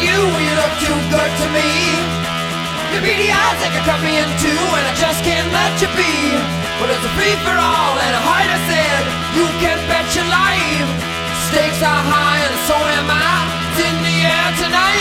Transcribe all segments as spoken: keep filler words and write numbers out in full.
you, you look too good to me. Your beady eyes that can cut me in two, and I just can't let you be. But it's a free for all, and a heart I said, you can bet your life. Stakes are high, and so am I. It's in the air tonight.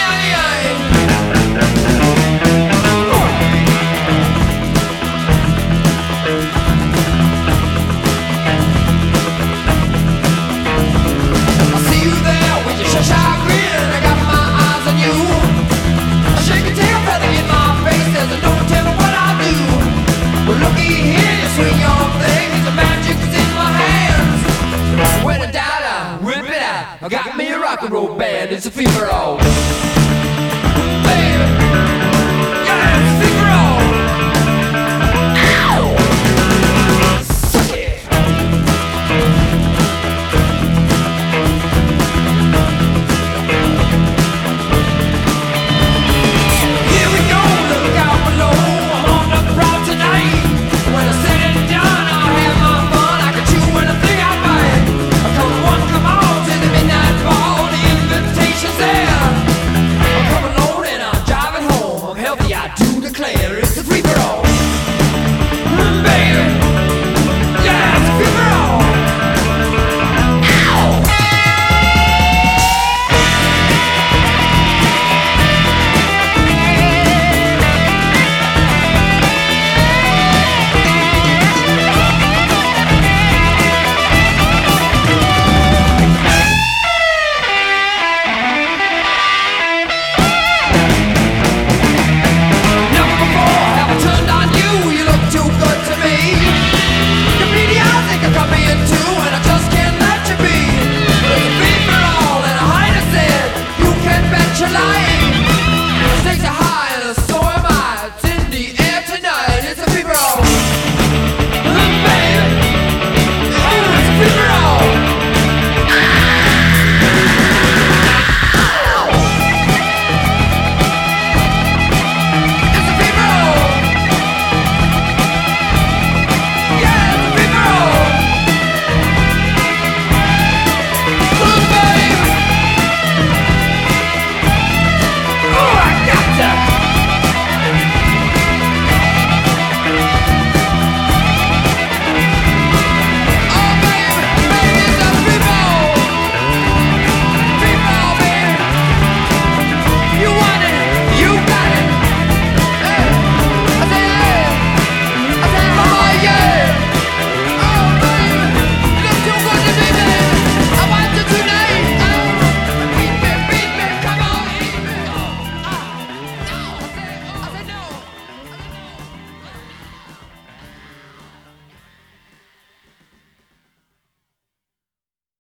I see you there with your shy grin. I got my eyes on you. I shake your tail feather in my face. There's a no telling what I'll do. Well, looky here, you swing your thing. The magic's in my hands. When in doubt, I whip it out. I got me a rock and roll band. It's a fever all.